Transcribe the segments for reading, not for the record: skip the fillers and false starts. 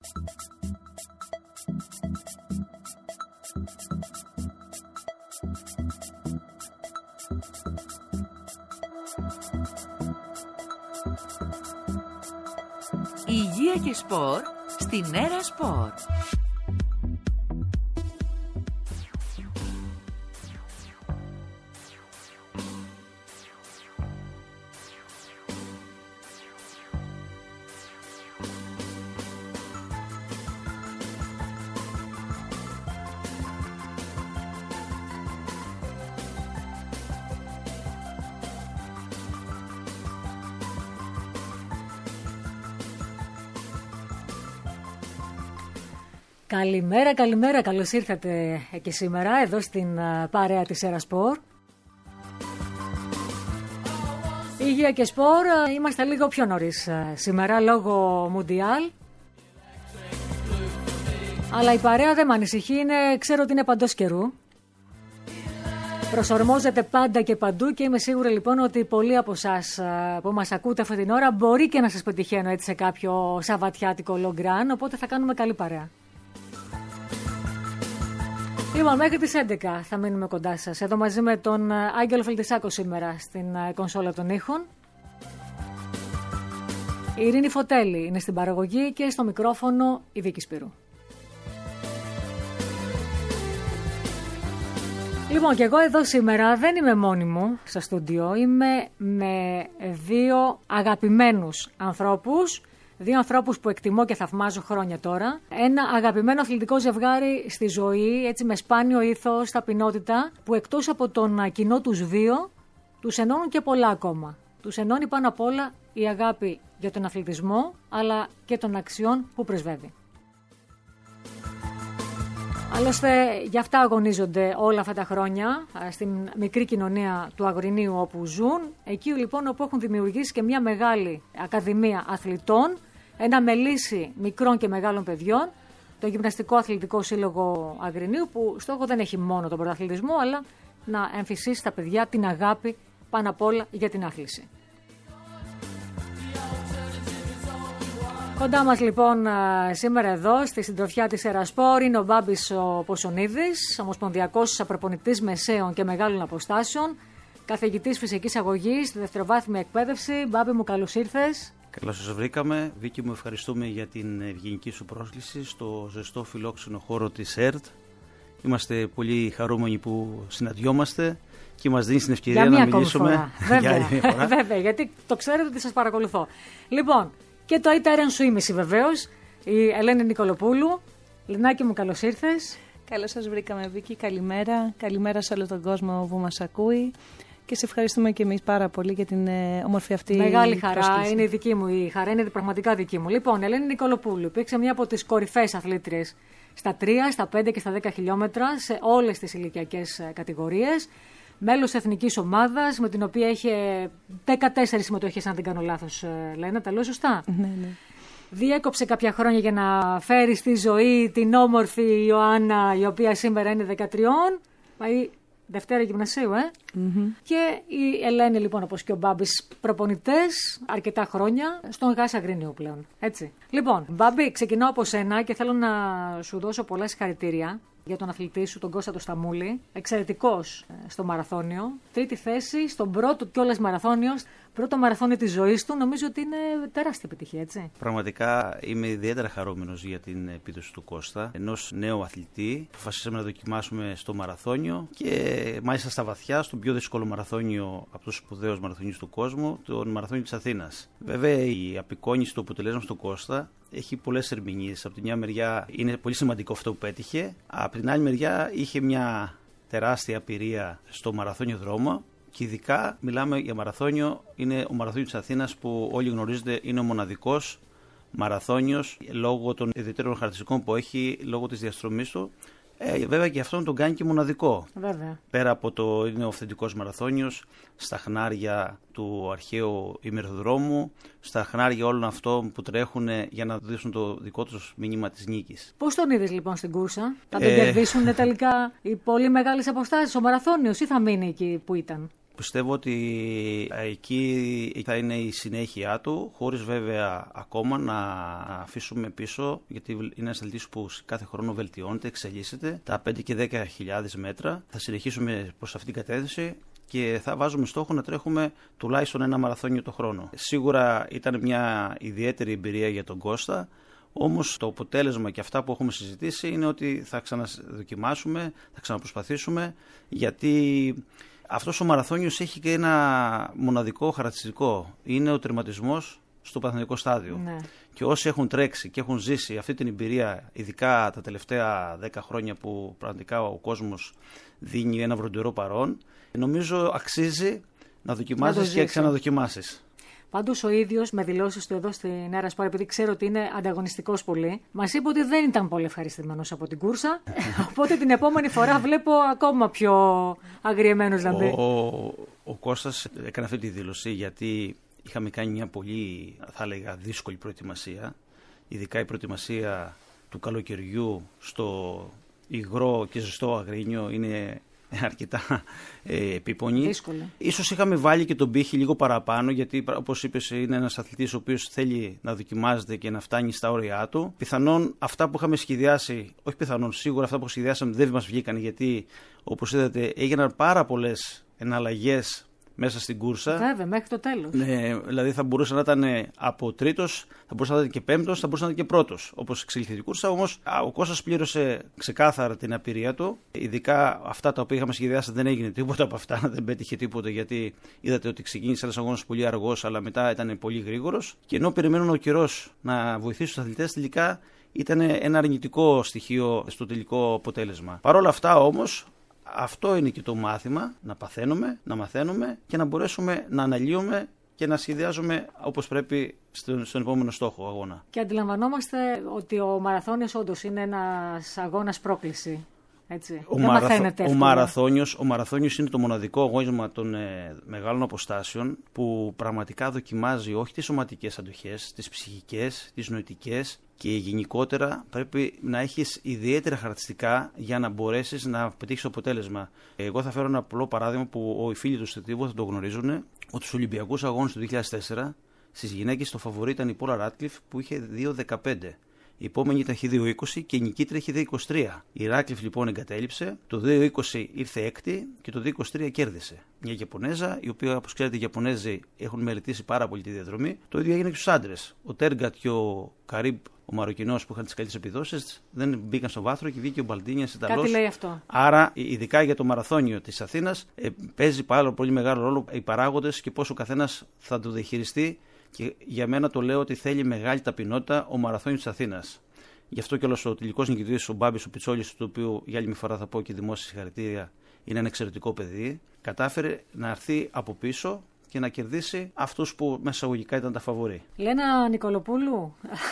Υγεία και σπορ στην Έρα Σπορ. Καλημέρα, καλημέρα. Καλώς ήρθατε και σήμερα εδώ στην παρέα της Έρα Σπορ. Υγεία και σπορ, είμαστε λίγο πιο νωρίς σήμερα λόγω Μουντιάλ. Αλλά η παρέα δεν με ανησυχεί, ξέρω ότι είναι παντός καιρού. Προσαρμόζεται πάντα και παντού και είμαι σίγουρη λοιπόν ότι πολλοί από εσάς που μας ακούτε αυτή την ώρα μπορεί και να σας πετυχαίνω έτσι σε κάποιο σαββατιάτικο long run, οπότε θα κάνουμε καλή παρέα. Λοιπόν, μέχρι τις 11 θα μείνουμε κοντά σας. Εδώ μαζί με τον Άγγελο Φελτισάκο σήμερα στην κονσόλα των ήχων. Η Ειρήνη Φωτέλη είναι στην παραγωγή και στο μικρόφωνο η Βίκη Σπύρου. Λοιπόν, και εγώ εδώ σήμερα δεν είμαι μόνη μου στο στούντιο. Είμαι με δύο αγαπημένους ανθρώπους. Δύο ανθρώπους που εκτιμώ και θαυμάζω χρόνια τώρα. Ένα αγαπημένο αθλητικό ζευγάρι στη ζωή, έτσι με σπάνιο ήθος, ταπεινότητα, που εκτός από τον κοινό τους βίο, τους ενώνουν και πολλά ακόμα. Τους ενώνει πάνω απ' όλα η αγάπη για τον αθλητισμό, αλλά και των αξιών που πρεσβεύει. Άλλωστε, γι' αυτά αγωνίζονται όλα αυτά τα χρόνια στην μικρή κοινωνία του Αγρινίου όπου ζουν. Εκεί λοιπόν όπου έχουν δημιουργήσει και μια μεγάλη ακαδημία αθλητών, ένα μελίσι μικρών και μεγάλων παιδιών, το Γυμναστικό Αθλητικό Σύλλογο Αγρινίου, που στόχο δεν έχει μόνο τον πρωταθλητισμό, αλλά να εμφυσίσει στα παιδιά την αγάπη πάνω απ' όλα για την άθληση. Κοντά μας λοιπόν σήμερα εδώ στη συντροφιά της Έρα Σπορ είναι ο Μπάμπης ο Ποσονίδης, ομοσπονδιακός προπονητής μεσαίων και μεγάλων αποστάσεων, καθηγητής φυσικής αγωγής στη δευτεροβάθμια εκπαίδευση. Μπάμπη μου, καλώς ήρθες. Καλώς σας βρήκαμε. Βίκη μου, ευχαριστούμε για την ευγενική σου πρόσκληση στο ζεστό φιλόξενο χώρο της ΕΡΤ. Είμαστε πολύ χαρούμενοι που συναντιόμαστε και μας δίνεις την ευκαιρία να μιλήσουμε. Βέβαια, γιατί το ξέρετε ότι σας παρακολουθώ. Λοιπόν, και το ΙΤΑΡΕΝ σου είμαι βεβαίως, η Ελένη Νικολοπούλου. Λινάκη μου, καλώς ήρθες. Καλώς σας βρήκαμε, Βίκη. Καλημέρα. Καλημέρα σε όλο τον κόσμο που μας ακούει. Και σε ευχαριστούμε και εμείς πάρα πολύ για την όμορφη αυτή μεγάλη χαρά. πρόσκληση. Είναι δική μου η χαρά, είναι πραγματικά δική μου. Λοιπόν, Ελένη Νικολοπούλου υπήρξε μια από τις κορυφαίες αθλήτριες στα 3, στα 5 και στα 10 χιλιόμετρα σε όλες τις ηλικιακές κατηγορίες. Μέλος εθνικής ομάδας, με την οποία είχε 14 συμμετοχές, αν δεν κάνω λάθος, Λένα, τα λέω σωστά. Ναι. Διέκοψε κάποια χρόνια για να φέρει στη ζωή την όμορφη Ιωάννα, η οποία σήμερα είναι 13. Πάει Δευτέρα Γυμνασίου, Και η Ελένη, λοιπόν, όπως και ο Μπάμπης, προπονητές αρκετά χρόνια στον ΓΑΣ Αγρινίου πλέον. Έτσι. Λοιπόν, Μπάμπη, ξεκινάω από σένα και θέλω να σου δώσω πολλά συγχαρητήρια για τον αθλητή σου, τον Κώστα το Σταμούλη. Εξαιρετικός στο μαραθώνιο. Τρίτη θέση στον πρώτο κιόλας μαραθώνιο. Πρώτο μαραθώνιο της ζωής του. Νομίζω ότι είναι τεράστια επιτυχία, έτσι. Πραγματικά είμαι ιδιαίτερα χαρούμενος για την επίδοση του Κώστα. Ενός νέου αθλητή. Αποφασίσαμε να δοκιμάσουμε στο μαραθώνιο και μάλιστα στα βαθιά, στον πιο δύσκολο μαραθώνιο από τους σπουδαίους μαραθωνίους του κόσμου, τον μαραθώνιο της Αθήνας. Βέβαια, η απεικόνιση του αποτελέσματος του Κώστα έχει πολλές ερμηνείες. Από τη μια μεριά είναι πολύ σημαντικό αυτό που πέτυχε. Από την άλλη μεριά είχε μια τεράστια απειρία στο μαραθώνιο δρόμο. Και ειδικά μιλάμε για μαραθώνιο, είναι ο μαραθώνιο της Αθήνας που όλοι γνωρίζετε είναι ο μοναδικός μαραθώνιος λόγω των ιδιαίτερων χαρακτηριστικών που έχει, λόγω της διαστρομής του. Βέβαια και αυτόν τον κάνει και μοναδικό. Βέβαια. Πέρα από το είναι ο αυθεντικός μαραθώνιος, στα χνάρια του αρχαίου ημεροδρόμου, στα χνάρια όλων αυτών που τρέχουν για να δώσουν το δικό τους μήνυμα της νίκης. Πώς τον είδες λοιπόν στην κούρσα, θα τον κερδίσουν τελικά οι πολύ μεγάλες αποστάσεις, ο μαραθώνιος, ή θα μείνει εκεί που ήταν? Πιστεύω ότι εκεί θα είναι η συνέχεια του, χωρίς βέβαια ακόμα να αφήσουμε πίσω, γιατί είναι ένας αθλητής που κάθε χρόνο βελτιώνεται, εξελίσσεται, τα 5 και 10.000 μέτρα. Θα συνεχίσουμε προς αυτήν την κατεύθυνση και θα βάζουμε στόχο να τρέχουμε τουλάχιστον ένα μαραθώνιο το χρόνο. Σίγουρα ήταν μια ιδιαίτερη εμπειρία για τον Κώστα, όμως το αποτέλεσμα και αυτά που έχουμε συζητήσει είναι ότι θα ξαναδοκιμάσουμε, θα ξαναπροσπαθήσουμε, γιατί αυτός ο μαραθώνιος έχει και ένα μοναδικό χαρακτηριστικό. Είναι ο τερματισμός στο παθητικό στάδιο. Ναι. Και όσοι έχουν τρέξει και έχουν ζήσει αυτή την εμπειρία, ειδικά τα τελευταία 10 χρόνια που πραγματικά ο κόσμος δίνει ένα βροντερό παρόν, νομίζω αξίζει να δοκιμάσεις και ξαναδοκιμάσεις. Πάντως ο ίδιος με δηλώσεις του εδώ στην Έρα Σπορ, επειδή ξέρω ότι είναι ανταγωνιστικός πολύ, μας είπε ότι δεν ήταν πολύ ευχαριστημένος από την κούρσα. Οπότε την επόμενη φορά βλέπω ακόμα πιο αγριεμένος να μπει. Ο Κώστας έκανε αυτή τη δήλωση γιατί είχαμε κάνει μια πολύ, θα έλεγα, δύσκολη προετοιμασία. Ειδικά η προετοιμασία του καλοκαιριού στο υγρό και ζεστό Αγρίνιο είναι αρκετά επίπονη. Δύσκολη. Ίσως είχαμε βάλει και τον πύχη λίγο παραπάνω, γιατί όπως είπες είναι ένας αθλητής ο οποίος θέλει να δοκιμάζεται και να φτάνει στα όρια του. Πιθανόν αυτά που είχαμε σχεδιάσει, όχι πιθανόν, σίγουρα αυτά που σχεδιάσαμε δεν μας βγήκαν, γιατί όπως είδατε έγιναν πάρα πολλές εναλλαγές μέσα στην κούρσα. Βέβαια, μέχρι το τέλος. Ναι, δηλαδή θα μπορούσε να ήταν από τρίτος, θα μπορούσε να ήταν και πέμπτος, θα μπορούσε να ήταν και πρώτος. Όπως εξελιχθεί η κούρσα, όμως ο Κώστας πλήρωσε ξεκάθαρα την απειρία του. Ειδικά αυτά τα οποία είχαμε σχεδιάσει δεν έγινε τίποτα από αυτά, δεν πέτυχε τίποτα, γιατί είδατε ότι ξεκίνησε ένας αγώνας πολύ αργός, αλλά μετά ήταν πολύ γρήγορος. Και ενώ περιμένουν ο καιρός να βοηθήσει τους αθλητές, τελικά ήταν ένα αρνητικό στοιχείο στο τελικό αποτέλεσμα. Παρ' όλα αυτά όμως, αυτό είναι και το μάθημα, να παθαίνουμε, να μαθαίνουμε και να μπορέσουμε να αναλύουμε και να σχεδιάζουμε όπως πρέπει στον επόμενο στόχο αγώνα. Και αντιλαμβανόμαστε ότι ο μαραθώνιος όντως είναι ένας αγώνας πρόκληση. Έτσι. Ο μαραθώνιος είναι το μοναδικό αγώνισμα των μεγάλων αποστάσεων που πραγματικά δοκιμάζει όχι τις σωματικές αντοχές, τις ψυχικές, τις νοητικές, και γενικότερα πρέπει να έχεις ιδιαίτερα χαρακτηριστικά για να μπορέσεις να πετύχεις το αποτέλεσμα. Εγώ θα φέρω ένα απλό παράδειγμα που οι φίλοι του Στετίβου θα το γνωρίζουν, ότι στους Ολυμπιακούς Αγώνες του 2004 στις γυναίκες το φαβορί ήταν η Πόλα Ράτκλιφ που είχε 2.15. Η επόμενη ήταν 2.20 και η νικήτρια είχε 2.23. Η Ράτκλιφ λοιπόν εγκατέλειψε, το 2.20 ήρθε έκτη και το 2.23 κέρδισε. Μια Ιαπωνέζα, η οποία όπως ξέρετε οι Ιαπωνέζοι έχουν μελετήσει πάρα πολύ τη διαδρομή. Το ίδιο έγινε και στους άντρες. Ο Τέργκατ και ο Καρίμπ, ο Μαροκινός που είχαν τις καλύτερες επιδόσεις, δεν μπήκαν στο βάθρο και βγήκε ο Μπαλντίνιας Ιταλός. Κάτι λέει αυτό. Άρα, ειδικά για το μαραθώνιο της Αθήνας, παίζει πάρα πολύ μεγάλο ρόλο οι παράγοντες και πώς ο καθένας θα το διαχειριστεί. Και για μένα το λέω ότι θέλει μεγάλη ταπεινότητα ο μαραθώνιος της Αθήνας. Γι' αυτό και όλος ο τελικός νικητής, ο Μπάμπης ο Πιτσόλης, του οποίου για άλλη μια φορά θα πω και δημόσια συγχαρητήρια, είναι ένα εξαιρετικό παιδί, κατάφερε να έρθει από πίσω και να κερδίσει αυτούς που μέσα εισαγωγικά ήταν τα φαβορί. Λένα Νικολοπούλου,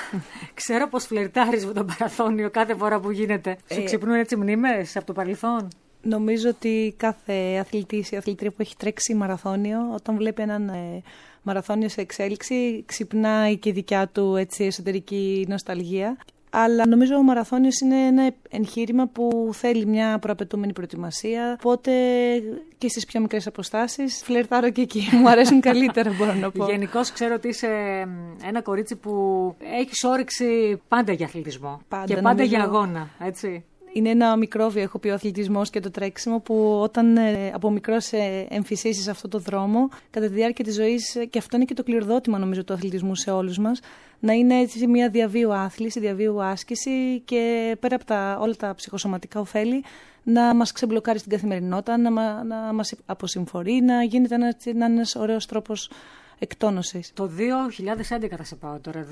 ξέρω πως φλερτάρεις με τον μαραθώνιο κάθε φορά που γίνεται. Σου ξυπνούν έτσι μνήμες από το παρελθόν? Νομίζω ότι κάθε αθλητής ή αθλητρία που έχει τρέξει μαραθώνιο, όταν βλέπει έναν μαραθώνιο σε εξέλιξη, ξυπνάει και η δικιά του έτσι, εσωτερική νοσταλγία. Αλλά νομίζω ο μαραθώνιος είναι ένα εγχείρημα που θέλει μια προαπαιτούμενη προετοιμασία. Οπότε και στις πιο μικρές αποστάσεις φλερτάρω και εκεί. Μου αρέσουν καλύτερα, μπορώ να πω. Γενικώς ξέρω ότι είσαι ένα κορίτσι που έχεις όρεξη πάντα για αθλητισμό. Και πάντα για αγώνα, έτσι. Είναι ένα μικρόβιο, έχω πει, ο αθλητισμός και το τρέξιμο, που όταν από μικρός εμφυσίσεις αυτό το δρόμο, κατά τη διάρκεια της ζωής, και αυτό είναι και το κληροδότημα νομίζω του αθλητισμού σε όλους μας, να είναι έτσι μια διαβίου άθληση, διαβίου άσκηση και πέρα από όλα τα ψυχοσωματικά ωφέλη, να μας ξεμπλοκάρει στην καθημερινότητα, να μας αποσυμφορεί, να γίνεται ένας ωραίος τρόπος εκτόνωσης. Το 2011 θα σε πάω τώρα.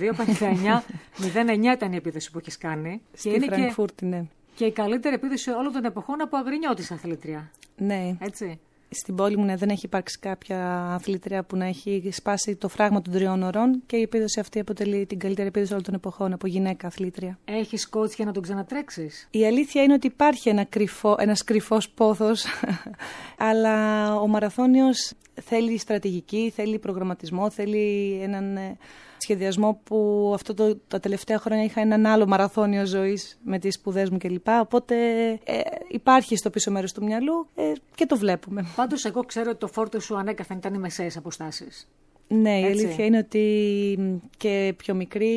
2.59.09 ήταν η επίδοση που έχεις κάνει. Στη Φραγκφούρτη, ναι. Και η καλύτερη επίδοση όλων των εποχών από αγρινιώτης αθλήτρια. Ναι. Έτσι. Στην πόλη μου δεν έχει υπάρξει κάποια αθλήτρια που να έχει σπάσει το φράγμα των 3 ωρών και η επίδοση αυτή αποτελεί την καλύτερη επίδοση όλων των εποχών από γυναίκα αθλήτρια. Έχεις coach για να τον ξανατρέξεις? Η αλήθεια είναι ότι υπάρχει ένας κρυφός πόθος, αλλά ο μαραθώνιος θέλει στρατηγική, θέλει προγραμματισμό, θέλει έναν σχεδιασμό που τα τελευταία χρόνια είχα έναν άλλο μαραθώνιο ζωής με τις σπουδές μου κλπ. Οπότε υπάρχει στο πίσω μέρος του μυαλού και το βλέπουμε. Πάντως, εγώ ξέρω ότι το φόρτε σου ανέκαθεν ήταν οι μεσαίες αποστάσεις. Ναι, η αλήθεια είναι ότι και πιο μικρή,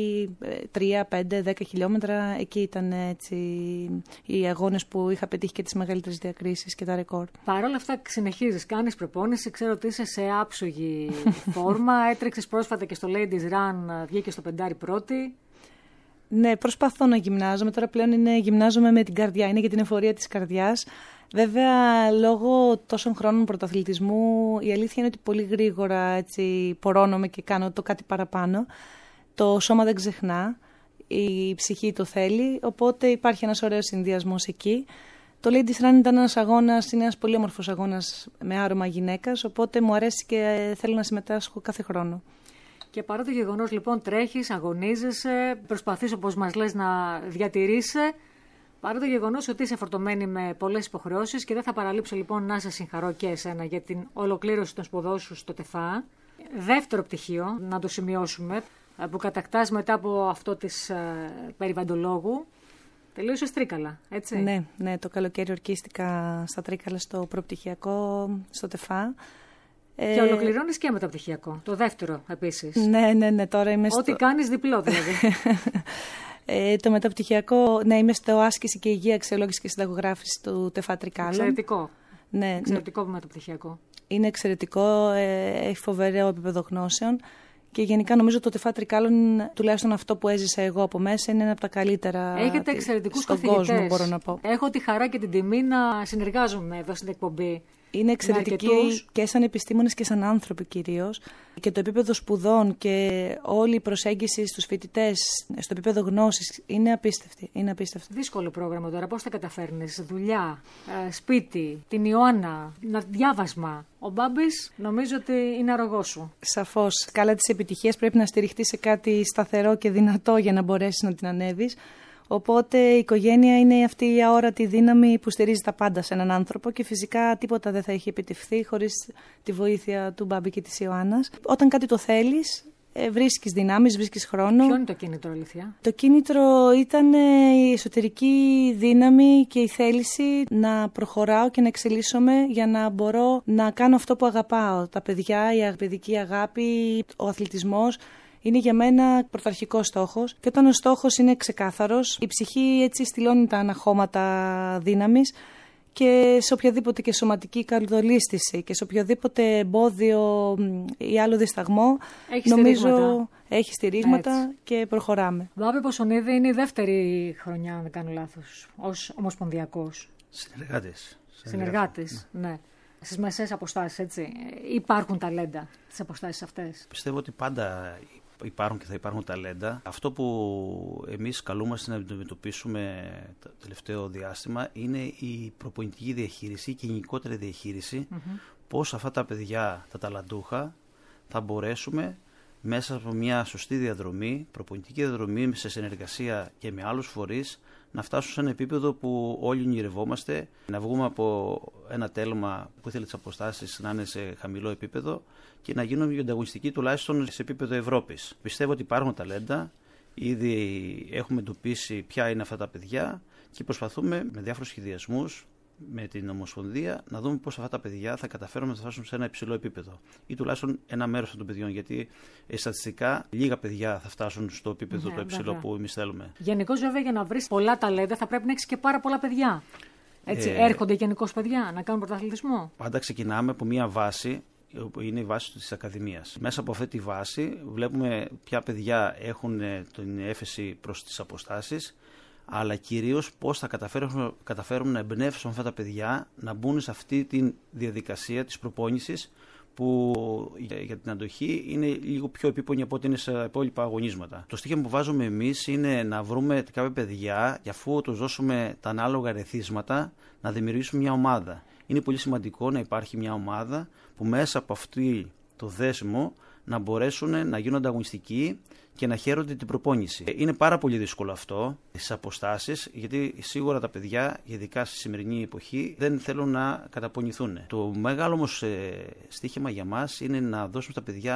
3, 5, 10 χιλιόμετρα, εκεί ήταν έτσι οι αγώνες που είχα πετύχει και τις μεγαλύτερες διακρίσεις και τα ρεκόρ. Παρ' όλα αυτά συνεχίζεις, κάνεις προπόνηση, ξέρω ότι είσαι σε άψογη φόρμα, έτρεξες πρόσφατα και στο Ladies Run, βγήκε στο 5 πρώτη. Ναι, προσπαθώ να γυμνάζομαι, τώρα πλέον γυμνάζομαι με την καρδιά, είναι για την εφορία της καρδιάς. Βέβαια, λόγω τόσων χρόνων πρωταθλητισμού, η αλήθεια είναι ότι πολύ γρήγορα έτσι, πορώνομαι και κάνω το κάτι παραπάνω. Το σώμα δεν ξεχνά, η ψυχή το θέλει, οπότε υπάρχει ένας ωραίος συνδυασμός εκεί. Το Ladies Run ήταν ένας αγώνας, είναι ένας πολύ όμορφος αγώνας με άρωμα γυναίκας, οπότε μου αρέσει και θέλω να συμμετάσχω κάθε χρόνο. Και παρά το γεγονός λοιπόν τρέχεις, αγωνίζεσαι, προσπαθείς όπως μας λες να διατηρείσαι, παρά το γεγονός ότι είσαι φορτωμένη με πολλές υποχρεώσεις και δεν θα παραλείψω λοιπόν να σε συγχαρώ και εσένα για την ολοκλήρωση των σπουδών σου στο ΤΕΦΑ. Δεύτερο πτυχίο, να το σημειώσουμε, που κατακτάς μετά από αυτό της περιβαλλοντολόγου. Τελείωσες Τρίκαλα, έτσι. Ναι, το καλοκαίρι ορκίστηκα στα Τρίκαλα στο προπτυχιακό στο ΤΕΦΑ. Και ολοκληρώνεις και μεταπτυχιακό, το δεύτερο επίσης. Ναι, τώρα είμαι Ό,τι κάνεις διπλό δηλαδή. Το μεταπτυχιακό, ναι, είμαι στο άσκηση και υγεία, αξιολόγηση και συνταγογράφηση του ΤΕΦΑ Τρικάλων. Εξαιρετικό. Ναι, εξαιρετικό μεταπτυχιακό. Είναι εξαιρετικό, έχει φοβερό επίπεδο γνώσεων και γενικά νομίζω το ΤΕΦΑ Τρικάλων, τουλάχιστον αυτό που έζησα εγώ από μέσα, είναι ένα από τα καλύτερα στον κόσμο, μπορώ να πω. Έχω τη χαρά και την τιμή να συνεργάζομαι εδώ στην εκπομπή. Είναι εξαιρετικοί και σαν επιστήμονες και σαν άνθρωποι κυρίως. Και το επίπεδο σπουδών και όλη η προσέγγιση στους φοιτητές στο επίπεδο γνώσης είναι απίστευτη. Δύσκολο πρόγραμμα τώρα. Πώς θα καταφέρνεις? Δουλειά, σπίτι, την Ιωάννα, διάβασμα. Ο Μπάμπης νομίζω ότι είναι αρρωγός σου. Σαφώς. Καλά της επιτυχίας πρέπει να στηριχτεί σε κάτι σταθερό και δυνατό για να μπορέσεις να την ανέβεις. Οπότε η οικογένεια είναι αυτή η αόρατη δύναμη που στηρίζει τα πάντα σε έναν άνθρωπο και φυσικά τίποτα δεν θα έχει επιτευχθεί χωρίς τη βοήθεια του Μπάμπη και της Ιωάννας. Όταν κάτι το θέλεις, βρίσκεις δυνάμεις, βρίσκεις χρόνο. Ποιο είναι το κίνητρο, αλήθεια? Το κίνητρο ήταν η εσωτερική δύναμη και η θέληση να προχωράω και να εξελίσσομαι για να μπορώ να κάνω αυτό που αγαπάω. Τα παιδιά, η παιδική αγάπη, ο αθλητισμός. Είναι για μένα πρωταρχικός στόχος και όταν ο στόχος είναι ξεκάθαρος, η ψυχή έτσι στυλώνει τα αναχώματα δύναμης και σε οποιαδήποτε και σωματική καλουδολίσθηση και σε οποιοδήποτε εμπόδιο ή άλλο δισταγμό, νομίζω έχει στηρίγματα και προχωράμε. Μπάμπη Ποσονίδη, είναι η δεύτερη χρονιά, αν δεν κάνω λάθος, ως ομοσπονδιακός. Συνεργάτης, ναι. Στις μεσαίες αποστάσεις, έτσι. Υπάρχουν ταλέντα στις αποστάσεις αυτές? Πιστεύω ότι πάντα υπάρχουν και θα υπάρχουν ταλέντα. Αυτό που εμείς καλούμαστε να αντιμετωπίσουμε το τελευταίο διάστημα είναι η προπονητική διαχείριση και η γενικότερη διαχείριση. Πώς αυτά τα παιδιά, τα ταλαντούχα, θα μπορέσουμε μέσα από μια σωστή διαδρομή, προπονητική διαδρομή σε συνεργασία και με άλλους φορείς, να φτάσουν σε ένα επίπεδο που όλοι ονειρευόμαστε, να βγούμε από ένα τέλμα που ήθελε τις αποστάσεις να είναι σε χαμηλό επίπεδο και να γίνουμε ανταγωνιστικοί τουλάχιστον σε επίπεδο Ευρώπης. Πιστεύω ότι υπάρχουν ταλέντα, ήδη έχουμε εντοπίσει ποια είναι αυτά τα παιδιά και προσπαθούμε με διάφορους σχεδιασμούς, με την Ομοσπονδία, να δούμε πώς αυτά τα παιδιά θα καταφέρουμε να φτάσουν σε ένα υψηλό επίπεδο. Ή τουλάχιστον ένα μέρος των παιδιών, γιατί στατιστικά λίγα παιδιά θα φτάσουν στο επίπεδο το υψηλό που εμείς θέλουμε. Γενικώς, βέβαια, για να βρεις πολλά ταλέντα θα πρέπει να έχεις και πάρα πολλά παιδιά. Έτσι, έρχονται γενικώς παιδιά να κάνουν πρωταθλητισμό. Πάντα ξεκινάμε από μια βάση, που είναι η βάση της Ακαδημίας. Μέσα από αυτή τη βάση βλέπουμε ποια παιδιά έχουν την έφεση προς τις αποστάσεις, αλλά κυρίως πώς θα καταφέρουμε να εμπνεύσουμε αυτά τα παιδιά να μπουν σε αυτή τη διαδικασία της προπόνησης που για την αντοχή είναι λίγο πιο επίπονη από ό,τι είναι σε υπόλοιπα αγωνίσματα. Το στοίχημα που βάζουμε εμείς είναι να βρούμε κάποια παιδιά και αφού τους δώσουμε τα ανάλογα ερεθίσματα να δημιουργήσουμε μια ομάδα. Είναι πολύ σημαντικό να υπάρχει μια ομάδα που μέσα από αυτή το δέσιμο να μπορέσουν να γίνουν ανταγωνιστικοί και να χαίρονται την προπόνηση. Είναι πάρα πολύ δύσκολο αυτό στις αποστάσεις, γιατί σίγουρα τα παιδιά, ειδικά στη σημερινή εποχή, δεν θέλουν να καταπονηθούν. Το μεγάλο όμως στοίχημα για μας είναι να δώσουμε στα παιδιά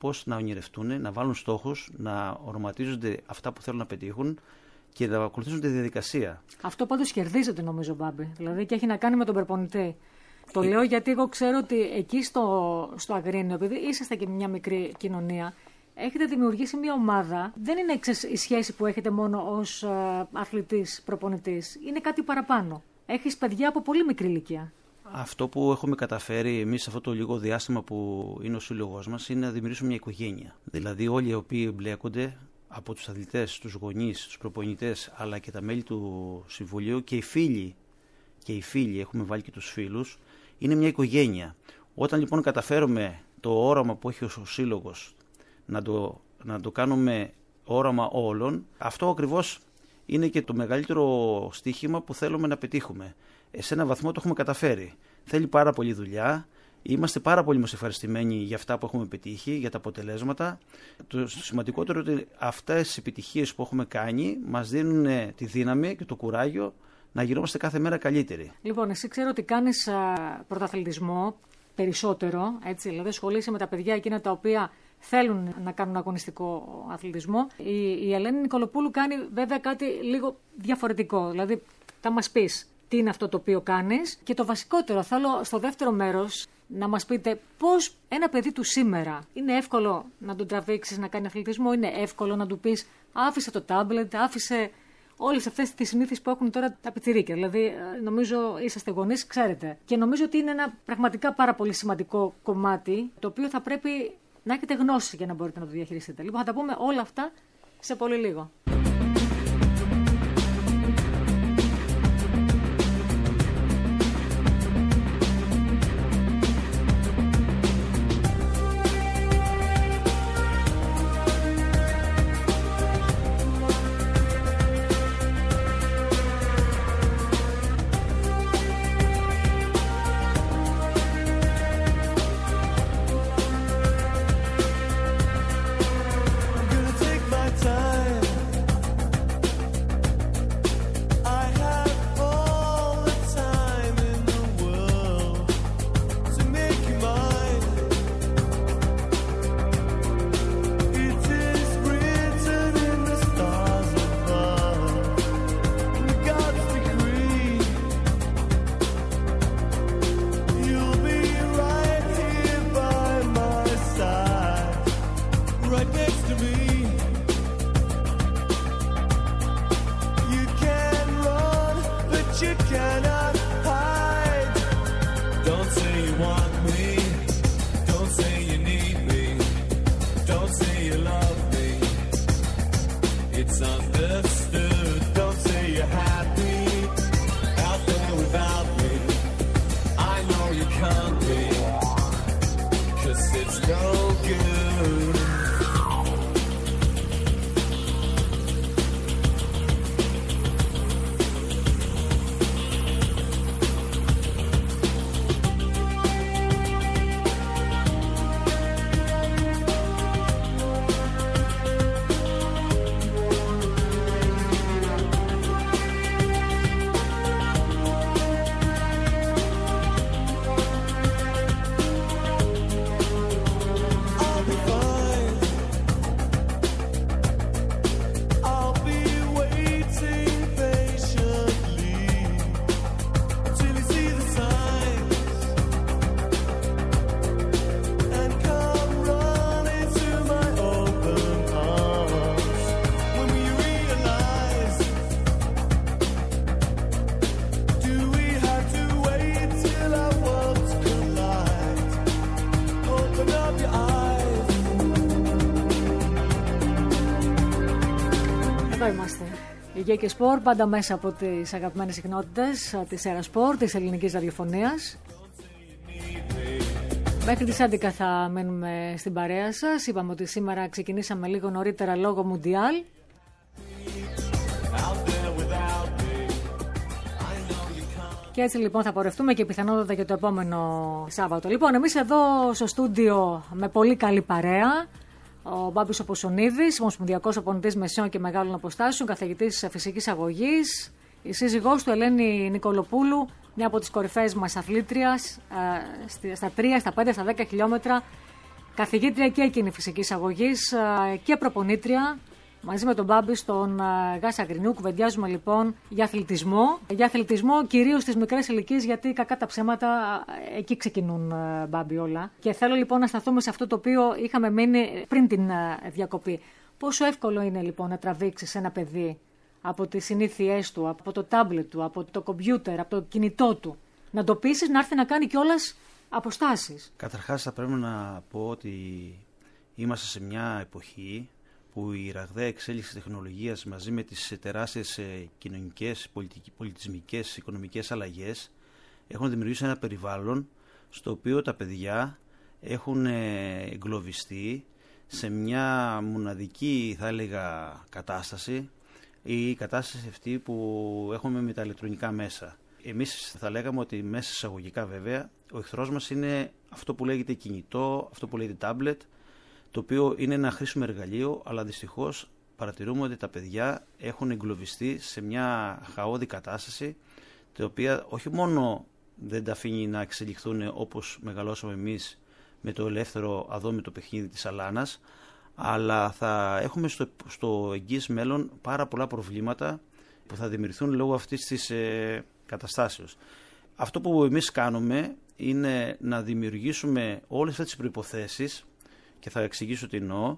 πώς να ονειρευτούν, να βάλουν στόχους, να οραματίζονται αυτά που θέλουν να πετύχουν και να ακολουθήσουν τη διαδικασία. Αυτό πάντως κερδίζεται νομίζω, Μπάμπη. Δηλαδή και έχει να κάνει με τον προπονητή. Το λέω γιατί εγώ ξέρω ότι εκεί στο Αγρίνιο, επειδή είσαστε και μια μικρή κοινωνία, έχετε δημιουργήσει μια ομάδα. Δεν είναι η σχέση που έχετε μόνο ως αθλητής, προπονητής. Είναι κάτι παραπάνω. Έχεις παιδιά από πολύ μικρή ηλικία. Αυτό που έχουμε καταφέρει εμείς σε αυτό το λίγο διάστημα που είναι ο σύλλογός μας είναι να δημιουργήσουμε μια οικογένεια. Δηλαδή όλοι οι οποίοι εμπλέκονται, από τους αθλητές, τους γονείς, τους προπονητές, αλλά και τα μέλη του Συμβουλίου και οι φίλοι, έχουμε βάλει και τους φίλους, είναι μια οικογένεια. Όταν λοιπόν καταφέρουμε το όραμα που έχει ο σύλλογος να το κάνουμε όραμα όλων, αυτό ακριβώς είναι και το μεγαλύτερο στοίχημα που θέλουμε να πετύχουμε. Σε έναν βαθμό το έχουμε καταφέρει. Θέλει πάρα πολλή δουλειά. Είμαστε πάρα πολύ ευχαριστημένοι για αυτά που έχουμε πετύχει, για τα αποτελέσματα. Το σημαντικότερο είναι ότι αυτές οι επιτυχίες που έχουμε κάνει μας δίνουν τη δύναμη και το κουράγιο να γινόμαστε κάθε μέρα καλύτεροι. Λοιπόν, εσύ ξέρω ότι κάνεις πρωταθλητισμό περισσότερο, έτσι, δηλαδή ασχολείσαι με τα παιδιά εκείνα τα οποία θέλουν να κάνουν αγωνιστικό αθλητισμό. Η Ελένη Νικολοπούλου κάνει βέβαια κάτι λίγο διαφορετικό. Δηλαδή, θα μας πεις τι είναι αυτό το οποίο κάνεις και το βασικότερο θέλω στο δεύτερο μέρος να μας πείτε πώς ένα παιδί του σήμερα είναι εύκολο να τον τραβήξεις να κάνει αθλητισμό, είναι εύκολο να του πεις άφησε το τάμπλετ, άφησε όλες αυτές τις συνήθειες που έχουν τώρα τα πιτσιρίκια. Δηλαδή, νομίζω είσαστε γονείς, ξέρετε. Και νομίζω ότι είναι ένα πραγματικά πάρα πολύ σημαντικό κομμάτι το οποίο θα πρέπει να έχετε γνώση για να μπορείτε να το διαχειριστείτε. Λοιπόν, θα τα πούμε όλα αυτά σε πολύ λίγο. Υγεία και σπορ, πάντα μέσα από τις αγαπημένες συχνότητες της Έρα Σπορ, της ελληνικής ραδιοφωνίας. Μέχρι τις 11 θα μείνουμε στην παρέα σας. Είπαμε ότι σήμερα ξεκινήσαμε λίγο νωρίτερα λόγω Μουντιάλ. Και έτσι λοιπόν θα πορευτούμε και πιθανότατα και το επόμενο Σάββατο. Λοιπόν, εμείς εδώ στο στούντιο με πολύ καλή παρέα. Ο Μπάμπης ο Ποσονίδης, ομοσπονδιακός οπονητής μεσαίων και μεγάλων αποστάσεων, καθηγητής φυσικής αγωγής. Η σύζυγός του Ελένη Νικολοπούλου, μια από τις κορυφαίες μας αθλήτριας, στα 3, στα 5, στα 10 χιλιόμετρα. Καθηγήτρια και εκείνη φυσικής αγωγής και προπονήτρια. Μαζί με τον Μπάμπη στον Γάση Αγρινού κουβεντιάζουμε λοιπόν για αθλητισμό. Για αθλητισμό κυρίως στις μικρές ηλικίες, γιατί κακά τα ψέματα εκεί ξεκινούν, Μπάμπη, όλα. Και θέλω λοιπόν να σταθούμε σε αυτό το οποίο είχαμε μείνει πριν την διακοπή. Πόσο εύκολο είναι λοιπόν να τραβήξεις ένα παιδί από τις συνήθειές του, από το τάμπλετ του, από το κομπιούτερ, από το κινητό του, να το πείσεις να έρθει να κάνει κιόλας αποστάσεις? Καταρχάς θα πρέπει να πω ότι είμαστε σε μια εποχή που η ραγδαία εξέλιξη της τεχνολογίας μαζί με τις τεράστιες κοινωνικές, πολιτισμικές, οικονομικές αλλαγές έχουν δημιουργήσει ένα περιβάλλον στο οποίο τα παιδιά έχουν εγκλωβιστεί σε μια μοναδική, θα έλεγα, κατάσταση, η κατάσταση αυτή που έχουμε με τα ηλεκτρονικά μέσα. Εμείς θα λέγαμε ότι μέσα εισαγωγικά βέβαια ο εχθρός μας είναι αυτό που λέγεται κινητό, αυτό που λέγεται τάμπλετ, το οποίο είναι ένα χρήσιμο εργαλείο, αλλά δυστυχώς παρατηρούμε ότι τα παιδιά έχουν εγκλωβιστεί σε μια χαόδη κατάσταση, τα οποία όχι μόνο δεν τα αφήνει να εξελιχθούν όπως μεγαλώσαμε εμείς με το ελεύθερο αδόμητο παιχνίδι της αλάνας, αλλά θα έχουμε στο εγγύς μέλλον πάρα πολλά προβλήματα που θα δημιουργηθούν λόγω αυτής της καταστάσεως. Αυτό που εμείς κάνουμε είναι να δημιουργήσουμε όλες αυτές τις προϋποθέσεις, και θα εξηγήσω τι εννοώ,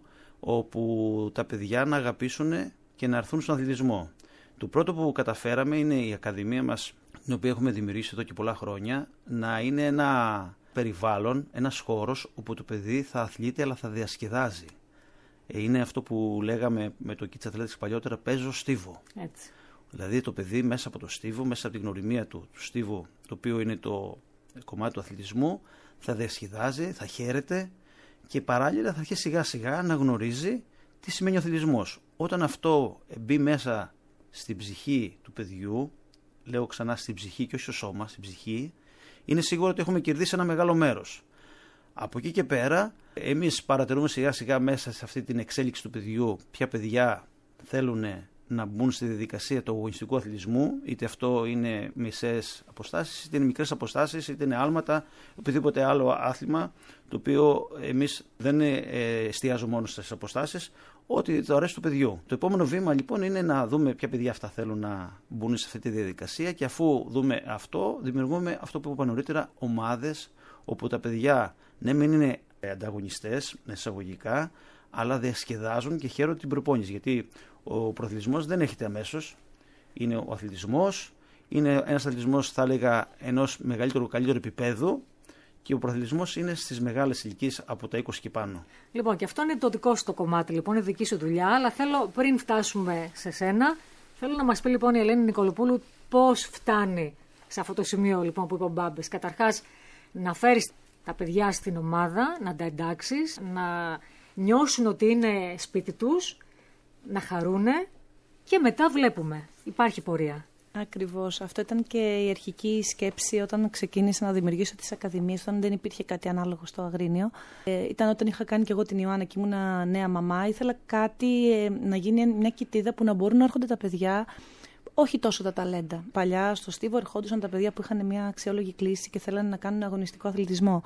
όπου τα παιδιά να αγαπήσουν και να έρθουν στον αθλητισμό. Το πρώτο που καταφέραμε είναι η Ακαδημία μας, την οποία έχουμε δημιουργήσει εδώ και πολλά χρόνια, να είναι ένα περιβάλλον, ένας χώρος όπου το παιδί θα αθλείται αλλά θα διασκεδάζει. Είναι αυτό που λέγαμε με το Kids Athletics παλιότερα, παίζω στίβο. Έτσι. Δηλαδή το παιδί μέσα από το στίβο, μέσα από την γνωριμία του στίβου, το οποίο είναι το κομμάτι του αθλητισμού, θα διασκεδάζει, θα χαίρεται και παράλληλα θα αρχίσει σιγά σιγά να γνωρίζει τι σημαίνει ο αθλητισμός. Όταν αυτό μπει μέσα στην ψυχή του παιδιού, λέω ξανά στην ψυχή και όχι στο σώμα, στην ψυχή, είναι σίγουρο ότι έχουμε κερδίσει ένα μεγάλο μέρος. Από εκεί και πέρα, εμείς παρατηρούμε σιγά σιγά μέσα σε αυτή την εξέλιξη του παιδιού ποια παιδιά θέλουν να μπουν στη διαδικασία του αγωνιστικού αθλητισμού, είτε αυτό είναι μισές αποστάσεις, είτε είναι μικρές αποστάσεις, είτε είναι άλματα, οποιοδήποτε άλλο άθλημα, το οποίο εμείς δεν εστιάζουμε μόνο στις αποστάσεις, ό,τι το αρέσει του παιδιού. Το επόμενο βήμα λοιπόν είναι να δούμε ποια παιδιά αυτά θέλουν να μπουν σε αυτή τη διαδικασία, και αφού δούμε αυτό, δημιουργούμε αυτό που είπα νωρίτερα, ομάδες, όπου τα παιδιά ναι μεν είναι ανταγωνιστές, εισαγωγικά, αλλά διασκεδάζουν και χαίρονται την προπόνηση. Γιατί ο προαθλητισμός δεν έχετε αμέσως. Είναι ο αθλητισμός, είναι ένας αθλητισμός, θα έλεγα, ενός μεγαλύτερου, καλύτερου επίπεδου, και ο προαθλητισμός είναι στις μεγάλες ηλικίες από τα 20 και πάνω. Λοιπόν, και αυτό είναι το δικό σου το κομμάτι, λοιπόν, είναι δική σου δουλειά. Αλλά θέλω, πριν φτάσουμε σε σένα, θέλω να μας πει λοιπόν η Ελένη Νικολοπούλου πώς φτάνει σε αυτό το σημείο λοιπόν που είπε ο Μπάμπης. Καταρχάς, να φέρεις τα παιδιά στην ομάδα, να τα εντάξεις, να νιώσουν ότι είναι σπίτι τους, να χαρούνε, και μετά βλέπουμε. Υπάρχει πορεία. Ακριβώς. Αυτό ήταν και η αρχική σκέψη όταν ξεκίνησα να δημιουργήσω τις ακαδημίες, όταν δεν υπήρχε κάτι ανάλογο στο Αγρίνιο. Ήταν όταν είχα κάνει και εγώ την Ιωάννα και ήμουνα νέα μαμά. Ήθελα κάτι να γίνει μια κοιτίδα που να μπορούν να έρχονται τα παιδιά, όχι τόσο τα ταλέντα. Παλιά στο Στίβο ερχόντουσαν τα παιδιά που είχαν μια αξιόλογη κλίση και θέλανε να κάνουν αγωνιστικό αθλητισμό.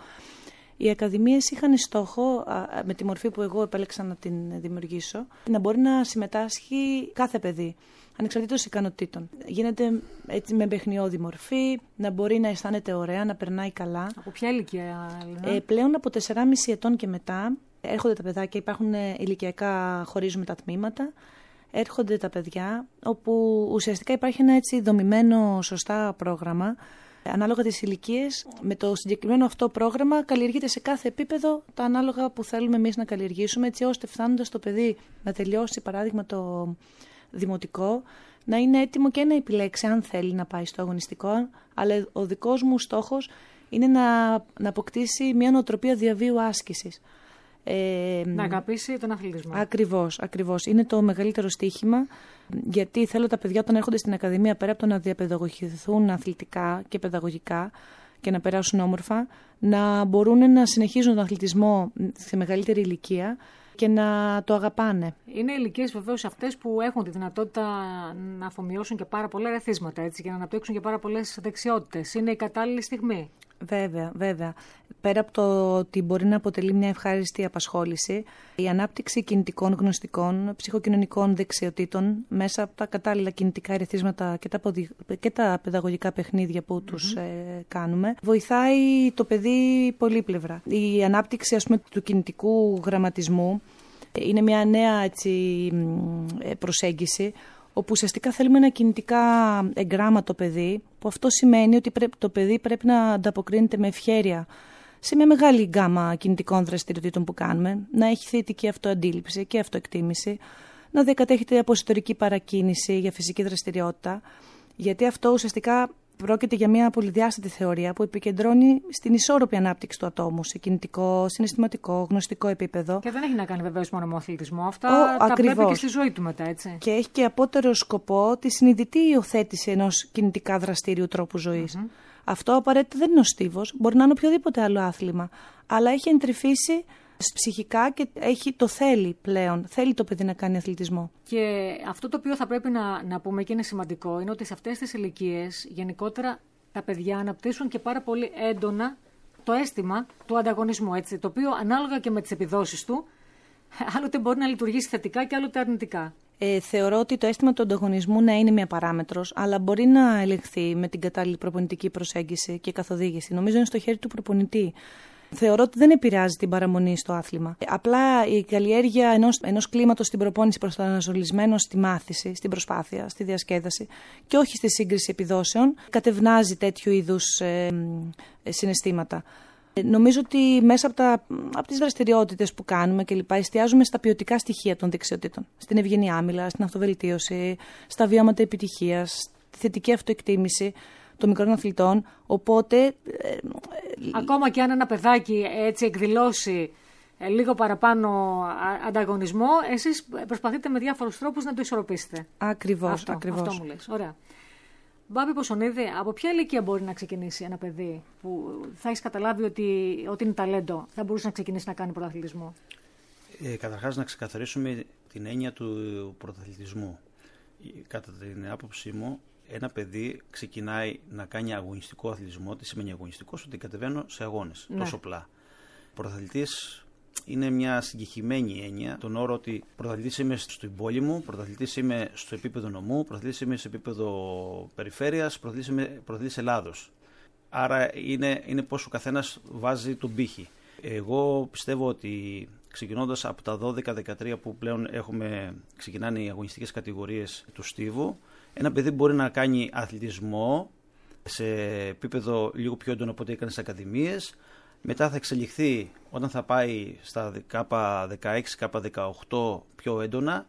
Οι ακαδημίες είχαν στόχο, με τη μορφή που εγώ επέλεξα να την δημιουργήσω, να μπορεί να συμμετάσχει κάθε παιδί, ανεξαρτήτως ικανοτήτων. Γίνεται έτσι με παιχνιώδη μορφή, να μπορεί να αισθάνεται ωραία, να περνάει καλά. Από ποια ηλικία, πλέον από 4,5 ετών και μετά έρχονται τα παιδάκια, υπάρχουν ηλικιακά, χωρίζουμε τα τμήματα. Έρχονται τα παιδιά, όπου ουσιαστικά υπάρχει ένα έτσι δομημένο σωστά πρόγραμμα, ανάλογα τις ηλικίες. Με το συγκεκριμένο αυτό πρόγραμμα καλλιεργείται σε κάθε επίπεδο τα ανάλογα που θέλουμε εμείς να καλλιεργήσουμε, έτσι ώστε φτάνοντας το παιδί να τελειώσει, παράδειγμα, το δημοτικό, να είναι έτοιμο και να επιλέξει αν θέλει να πάει στο αγωνιστικό, αλλά ο δικός μου στόχος είναι να αποκτήσει μια νοοτροπία διαβίου άσκησης. Να αγαπήσει τον αθλητισμό. Ακριβώς. Είναι το μεγαλύτερο στοίχημα, γιατί θέλω τα παιδιά όταν έρχονται στην Ακαδημία, πέρα από το να διαπαιδαγωγηθούν αθλητικά και παιδαγωγικά και να περάσουν όμορφα, να μπορούν να συνεχίζουν τον αθλητισμό σε μεγαλύτερη ηλικία και να το αγαπάνε. Είναι ηλικίες βεβαίως αυτές που έχουν τη δυνατότητα να αφομοιώσουν και πάρα πολλά ερεθίσματα, έτσι, και να αναπτύξουν και πάρα πολλές δεξιότητες. Είναι η κατάλληλη στιγμή. Βέβαια. Πέρα από το ότι μπορεί να αποτελεί μια ευχάριστη απασχόληση, η ανάπτυξη κινητικών γνωστικών, ψυχοκοινωνικών δεξιοτήτων μέσα από τα κατάλληλα κινητικά ερεθίσματα και τα παιδαγωγικά παιχνίδια που τους κάνουμε, βοηθάει το παιδί πολύπλευρα. Η ανάπτυξη, ας πούμε, του κινητικού γραμματισμού είναι μια νέα προσέγγιση, όπου ουσιαστικά θέλουμε ένα κινητικά εγγράμματο παιδί, που αυτό σημαίνει ότι το παιδί πρέπει να ανταποκρίνεται με ευχέρεια σε μια μεγάλη γκάμα κινητικών δραστηριοτήτων που κάνουμε, να έχει θετική αυτοαντίληψη και αυτοεκτίμηση, να διακατέχεται από εσωτερική παρακίνηση για φυσική δραστηριότητα, γιατί αυτό ουσιαστικά πρόκειται για μια πολυδιάστατη θεωρία που επικεντρώνει στην ισόρροπη ανάπτυξη του ατόμου σε κινητικό, συναισθηματικό, γνωστικό επίπεδο. Και δεν έχει να κάνει βεβαίως μόνο με αθλητισμό. Αυτά τα βλέπει και στη ζωή του μετά, έτσι. Και έχει και απότερο σκοπό τη συνειδητή υιοθέτηση ενός κινητικά δραστήριου τρόπου ζωής. Αυτό απαραίτητα δεν είναι ο στίβος, μπορεί να είναι οποιοδήποτε άλλο άθλημα, αλλά έχει εντρυφήσει ψυχικά και το θέλει πλέον. Θέλει το παιδί να κάνει αθλητισμό. Και αυτό το οποίο θα πρέπει να πούμε και είναι σημαντικό είναι ότι σε αυτές τις ηλικίες γενικότερα τα παιδιά αναπτύσσουν και πάρα πολύ έντονα το αίσθημα του ανταγωνισμού, έτσι, το οποίο ανάλογα και με τις επιδόσεις του άλλοτε μπορεί να λειτουργήσει θετικά και άλλοτε αρνητικά. Θεωρώ ότι το αίσθημα του ανταγωνισμού να είναι μια παράμετρος, αλλά μπορεί να ελεγχθεί με την κατάλληλη προπονητική προσέγγιση και καθοδήγηση. Νομίζω είναι στο χέρι του προπονητή. Θεωρώ ότι δεν επηρεάζει την παραμονή στο άθλημα. Απλά η καλλιέργεια ενός κλίματος στην προπόνηση προσανατολισμένο στη μάθηση, στην προσπάθεια, στη διασκέδαση και όχι στη σύγκριση επιδόσεων, κατευνάζει τέτοιου είδους συναισθήματα. Νομίζω ότι μέσα από τις δραστηριότητες που κάνουμε και λοιπά, εστιάζουμε στα ποιοτικά στοιχεία των δεξιοτήτων. Στην ευγενή άμυλα, στην αυτοβελτίωση, στα βιώματα επιτυχίας, στη θετική αυτοεκτίμηση των μικρών αθλητών. Οπότε. Ακόμα και αν ένα παιδάκι έτσι εκδηλώσει λίγο παραπάνω ανταγωνισμό, εσείς προσπαθείτε με διάφορους τρόπους να το ισορροπήσετε. Ακριβώς. Αυτό μου λες. Ωραία. Μπάμπη Ποσονίδη, από ποια ηλικία μπορεί να ξεκινήσει ένα παιδί που θα έχεις καταλάβει ότι είναι ταλέντο, θα μπορούσε να ξεκινήσει να κάνει πρωταθλητισμό? Καταρχάς να ξεκαθαρίσουμε την έννοια του πρωταθλητισμού. Κατά την άποψή μου, ένα παιδί ξεκινάει να κάνει αγωνιστικό αθλητισμό. Τι σημαίνει αγωνιστικός? Ότι κατεβαίνω σε αγώνες, τόσο απλά. Πρωταθλητής είναι μια συγκεκριμένη έννοια. Τον όρο ότι πρωταθλητής είμαι στην πόλη μου, πρωταθλητής είμαι στο επίπεδο νομού, πρωταθλητής είμαι σε επίπεδο περιφέρειας, πρωταθλητής Ελλάδος. Άρα είναι πώς ο καθένας βάζει τον πύχη. Εγώ πιστεύω ότι ξεκινώντας από τα 12-13 που πλέον ξεκινάνε οι αγωνιστικές κατηγορίες του στίβου, ένα παιδί μπορεί να κάνει αθλητισμό σε επίπεδο λίγο πιο έντονο από ό,τι έκανε στις ακαδημίες. Μετά θα εξελιχθεί όταν θα πάει στα K16, K18 πιο έντονα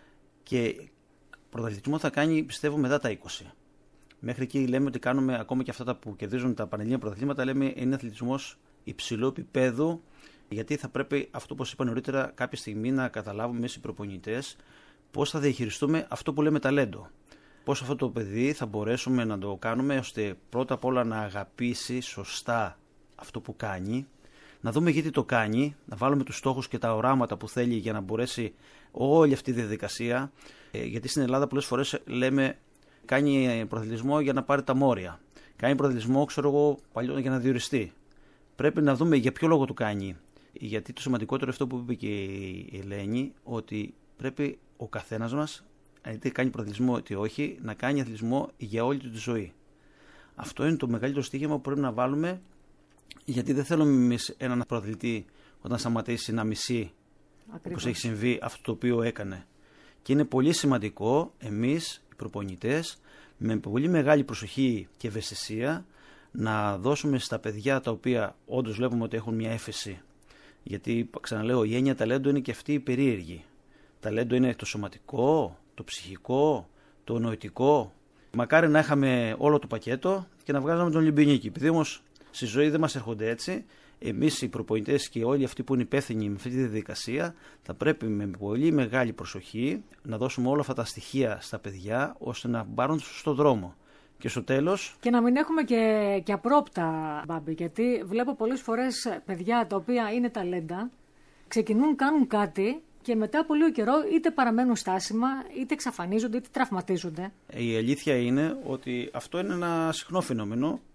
και πρωταθλητισμό θα κάνει, πιστεύω, μετά τα 20. Μέχρι εκεί λέμε ότι κάνουμε ακόμα και αυτά που κερδίζουν τα πανελλήνια πρωταθλήματα, λέμε είναι αθλητισμός υψηλού επίπεδου, γιατί θα πρέπει αυτό, όπως είπα νωρίτερα, κάποια στιγμή να καταλάβουμε εμείς οι προπονητές πώς θα διαχειριστούμε αυτό που λέμε ταλέντο. Πώς αυτό το παιδί θα μπορέσουμε να το κάνουμε ώστε πρώτα απ' όλα να αγαπήσει σωστά αυτό που κάνει, να δούμε γιατί το κάνει, να βάλουμε τους στόχους και τα οράματα που θέλει για να μπορέσει όλη αυτή η διαδικασία. Γιατί στην Ελλάδα πολλές φορές λέμε κάνει πρωταθλητισμό για να πάρει τα μόρια. Κάνει πρωταθλητισμό, ξέρω εγώ, παλιότερα για να διοριστεί. Πρέπει να δούμε για ποιο λόγο το κάνει. Γιατί το σημαντικότερο αυτό που είπε και η Ελένη, ότι πρέπει ο καθένας μας, είτε κάνει πρωταθλητισμό είτε όχι, να κάνει αθλητισμό για όλη του τη ζωή. Αυτό είναι το μεγαλύτερο στοίχημα που πρέπει να βάλουμε, γιατί δεν θέλουμε εμείς έναν πρωταθλητή όταν σταματήσει να μισεί, όπως έχει συμβεί αυτό το οποίο έκανε. Και είναι πολύ σημαντικό εμείς οι προπονητές με πολύ μεγάλη προσοχή και ευαισθησία να δώσουμε στα παιδιά τα οποία όντως βλέπουμε ότι έχουν μια έφεση. Γιατί ξαναλέω, η έννοια ταλέντο είναι και αυτή η περίεργη. Ταλέντο είναι το σωματικό, το ψυχικό, το νοητικό. Μακάρι να είχαμε όλο το πακέτο και να βγάζαμε τον Ολυμπιονίκη. Επειδή όμως στη ζωή δεν μας έρχονται έτσι, εμείς οι προπονητές και όλοι αυτοί που είναι υπεύθυνοι με αυτή τη διαδικασία θα πρέπει με πολύ μεγάλη προσοχή να δώσουμε όλα αυτά τα στοιχεία στα παιδιά ώστε να πάρουν στον δρόμο. Και στο τέλος. Και να μην έχουμε και απρόπτα, Μπάμπη, γιατί βλέπω πολλές φορές παιδιά τα οποία είναι ταλέντα, ξεκινούν, κάνουν κάτι και μετά από λίγο καιρό είτε παραμένουν στάσιμα, είτε εξαφανίζονται, είτε τραυματίζονται. Η αλήθεια είναι ότι αυτό είναι ένα συχνό φαινόμενο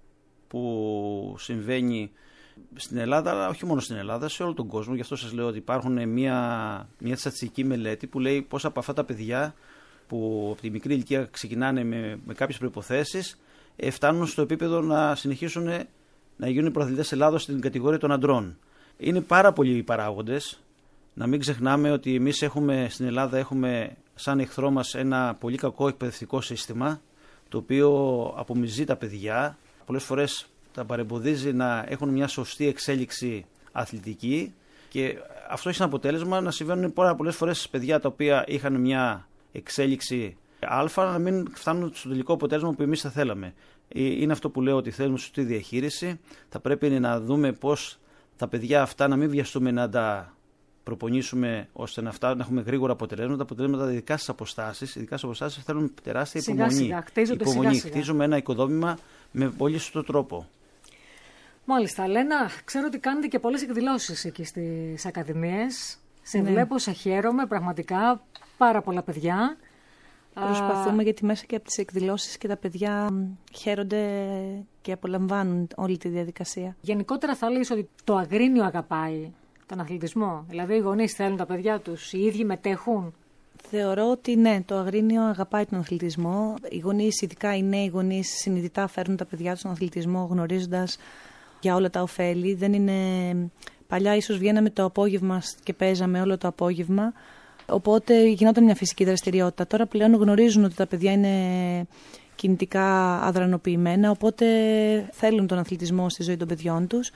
που συμβαίνει στην Ελλάδα, αλλά όχι μόνο στην Ελλάδα, σε όλο τον κόσμο. Γι' αυτό σας λέω ότι υπάρχουν μια στατιστική μελέτη που λέει πόσα από αυτά τα παιδιά που από τη μικρή ηλικία ξεκινάνε με κάποιες προϋποθέσεις, φτάνουν στο επίπεδο να συνεχίσουν να γίνουν πρωταθλητές Ελλάδος στην κατηγορία των αντρών. Είναι πάρα πολλοί οι παράγοντες. Να μην ξεχνάμε ότι εμείς στην Ελλάδα έχουμε σαν εχθρό μας ένα πολύ κακό εκπαιδευτικό σύστημα, το οποίο απομυζεί τα παιδιά, πολλές φορές τα παρεμποδίζει να έχουν μια σωστή εξέλιξη αθλητική, και αυτό έχει σαν αποτέλεσμα να συμβαίνουν πολλές φορές παιδιά τα οποία είχαν μια εξέλιξη α, να μην φτάνουν στο τελικό αποτέλεσμα που εμείς θα θέλαμε. Είναι αυτό που λέω, ότι θέλουμε σωστή διαχείριση. Θα πρέπει να δούμε πώς τα παιδιά αυτά να μην βιαστούμε να τα προπονήσουμε ώστε να έχουμε γρήγορα αποτελέσματα, ειδικά στις αποστάσεις. Ειδικά στις αποστάσεις θέλουν τεράστια υπομονή. Χτίζουμε ένα οικοδόμημα με πολύ σωστό τρόπο. Μάλιστα, Λένα, ξέρω ότι κάνετε και πολλές εκδηλώσεις εκεί στις ακαδημίες. Σε βλέπω, σε χαίρομαι, πραγματικά πάρα πολλά παιδιά. Προσπαθούμε, γιατί μέσα και από τις εκδηλώσεις και τα παιδιά χαίρονται και απολαμβάνουν όλη τη διαδικασία. Γενικότερα θα έλεγες ότι το Αγρίνιο αγαπάει τον αθλητισμό? Δηλαδή οι γονείς θέλουν τα παιδιά τους, οι ίδιοι μετέχουν? Θεωρώ ότι ναι, το Αγρίνιο αγαπάει τον αθλητισμό. Οι γονείς, ειδικά οι νέοι γονείς, συνειδητά φέρνουν τα παιδιά τους στον αθλητισμό γνωρίζοντας για όλα τα ωφέλη. Δεν είναι... Παλιά ίσως βγαίναμε το απόγευμα και παίζαμε όλο το απόγευμα, οπότε γινόταν μια φυσική δραστηριότητα. Τώρα πλέον γνωρίζουν ότι τα παιδιά είναι κινητικά αδρανοποιημένα, οπότε θέλουν τον αθλητισμό στη ζωή των παιδιών τους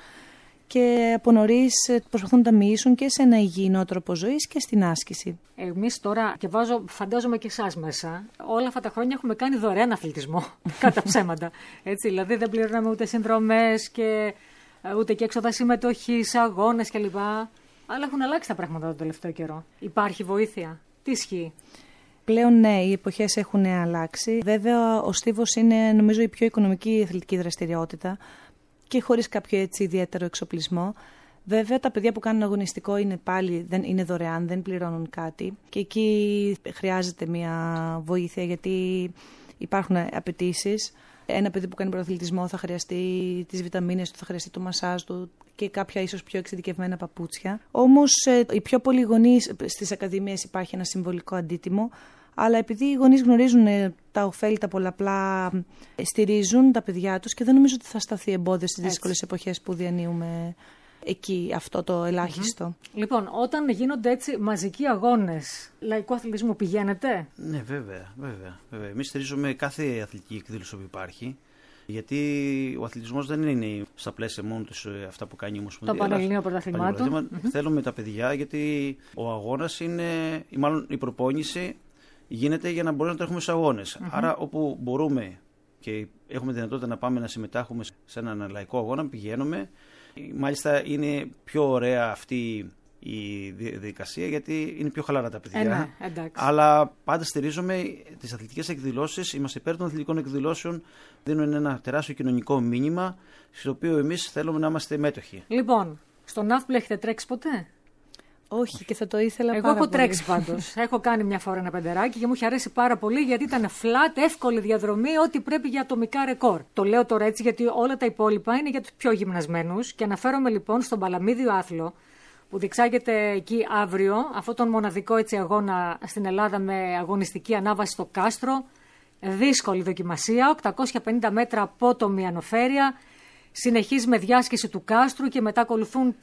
και από νωρίς προσπαθούν να τα μοιήσουν και σε ένα υγιεινό τρόπο ζωής και στην άσκηση. Εμείς τώρα, και φαντάζομαι και εσάς μέσα, όλα αυτά τα χρόνια έχουμε κάνει δωρεάν αθλητισμό, κατά ψέματα. Έτσι, δηλαδή δεν πληρώναμε ούτε συνδρομές και ούτε και έξοδα συμμετοχής, αγώνες κλπ. Αλλά έχουν αλλάξει τα πράγματα το τελευταίο καιρό. Υπάρχει βοήθεια? Τι ισχύει? Πλέον ναι, οι εποχές έχουν αλλάξει. Βέβαια, ο στίβος είναι νομίζω η πιο οικονομική αθλητική δραστηριότητα και χωρίς κάποιο έτσι ιδιαίτερο εξοπλισμό. Βέβαια, τα παιδιά που κάνουν αγωνιστικό δεν είναι δωρεάν, δεν πληρώνουν κάτι. Και εκεί χρειάζεται μια βοήθεια, γιατί υπάρχουν απαιτήσεις. Ένα παιδί που κάνει πρωταθλητισμό θα χρειαστεί τις βιταμίνες του, θα χρειαστεί το μασάζ του και κάποια ίσως πιο εξειδικευμένα παπούτσια. Όμως οι πιο πολλοί γονείς, στις ακαδημίες υπάρχει ένα συμβολικό αντίτιμο, αλλά επειδή οι γονείς γνωρίζουν τα ωφέλη, τα πολλαπλά, στηρίζουν τα παιδιά τους και δεν νομίζω ότι θα σταθεί εμπόδιο στις δύσκολες εποχές που διανύουμε εκεί αυτό το ελάχιστο. Λοιπόν, όταν γίνονται έτσι μαζικοί αγώνες λαϊκού αθλητισμού, πηγαίνετε? Ναι, βέβαια. Εμείς στηρίζουμε κάθε αθλητική εκδήλωση που υπάρχει, γιατί ο αθλητισμός δεν είναι στα πλαίσια μόνο τους αυτά που κάνει η Ομοσπονδία. Το Πανελληνίο Πρωταθλημάτων. Θέλουμε τα παιδιά, γιατί ο αγώνας είναι, ή μάλλον η προπόνηση γίνεται για να μπορούμε να τρέχουμε στους αγώνες. Άρα όπου μπορούμε και έχουμε δυνατότητα να πάμε να συμμετάχουμε σε έναν λαϊκό αγώνα, πηγαίνουμε. Μάλιστα είναι πιο ωραία αυτή η διαδικασία, γιατί είναι πιο χαλαρά τα παιδιά. Αλλά πάντα στηρίζουμε τις αθλητικές εκδηλώσεις, είμαστε υπέρ των αθλητικών εκδηλώσεων, δίνουν ένα τεράστιο κοινωνικό μήνυμα, στο οποίο εμείς θέλουμε να είμαστε μέτοχοι. Λοιπόν, στον Ναύπλο έχετε τρέξει ποτέ? Όχι, και θα το ήθελα πάρα πολύ. Εγώ έχω τρέξει πάντως. Έχω κάνει μια φορά ένα πεντεράκι και μου είχε αρέσει πάρα πολύ, γιατί ήταν flat, εύκολη διαδρομή, ό,τι πρέπει για ατομικά ρεκόρ. Το λέω τώρα έτσι γιατί όλα τα υπόλοιπα είναι για τους πιο γυμνασμένους, και αναφέρομαι λοιπόν στον Παλαμίδιο Άθλο, που διεξάγεται εκεί αύριο, αυτόν τον μοναδικό έτσι αγώνα στην Ελλάδα με αγωνιστική ανάβαση στο κάστρο. Δύσκολη δοκιμασία, 850 μέτρα απότομη ανοφέρεια. Συνεχίζει με διάσκηση του κάστρου και μετά ακολουθούν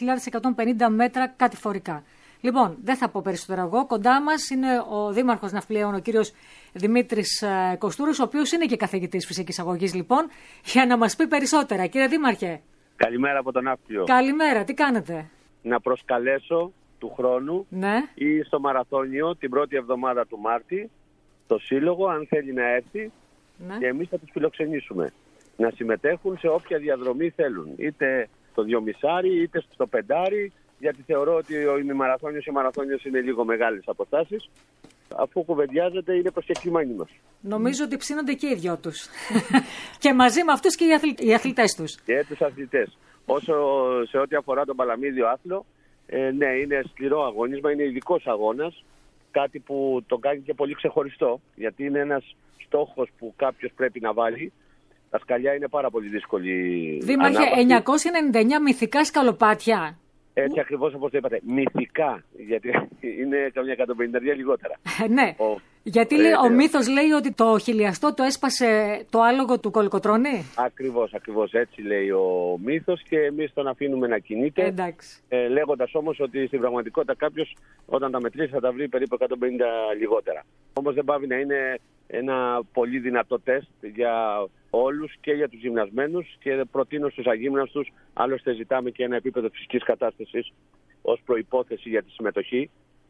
4.150 μέτρα κατηφορικά. Λοιπόν, δεν θα πω περισσότερο εγώ. Κοντά μας είναι ο Δήμαρχος Ναυπλιαίων, ο κύριος Δημήτρης Κοστούρος, ο οποίος είναι και καθηγητής φυσικής αγωγής, λοιπόν, για να μας πει περισσότερα. Κύριε Δήμαρχε. Καλημέρα από τον Ναύπλιο. Καλημέρα, τι κάνετε? Να προσκαλέσω του χρόνου ή στο μαραθώνιο την πρώτη εβδομάδα του Μάρτη το Σύλλογο, αν θέλει να έρθει, και εμείς θα τους φιλοξενήσουμε να συμμετέχουν σε όποια διαδρομή θέλουν, είτε στο 2,5 είτε στο 5, γιατί θεωρώ ότι ο ημιμαραθώνιος ή ο μαραθώνιος είναι λίγο μεγάλες αποστάσεις. Αφού κουβεντιάζεται, είναι προσκεκλημένοι μας. Νομίζω ότι ψήνονται και οι δυο τους. Και μαζί με αυτούς και οι αθλητές τους. Και τους αθλητές. Όσο σε ό,τι αφορά τον Παλαμίδιο Άθλο, ναι, είναι σκληρό αγώνισμα, είναι ειδικός αγώνας. Κάτι που τον κάνει και πολύ ξεχωριστό, γιατί είναι ένας στόχος που κάποιος πρέπει να βάλει. τα σκαλιά είναι πάρα πολύ δύσκολη. Δήμαρχε, 999 μυθικά σκαλοπάτια. Έτσι ακριβώς όπως το είπατε. Μυθικά. Γιατί είναι καμιά 150 λιγότερα. Ναι. Γιατί ο μύθος λέει ότι το χιλιαστό το έσπασε το άλογο του Κολοκοτρώνη. Ακριβώς έτσι λέει ο μύθος και εμείς τον αφήνουμε να κινείται. Λέγοντας όμως ότι στην πραγματικότητα κάποιος όταν τα μετρήσει θα τα βρει περίπου 150 λιγότερα. Όμως δεν πάβει να είναι ένα πολύ δυνατό τεστ για όλους και για τους γυμνασμένους και προτείνω στους αγύμναστους, άλλωστε ζητάμε και ένα επίπεδο φυσικής κατάστασης ως προϋπόθεση για τη συμμετοχή.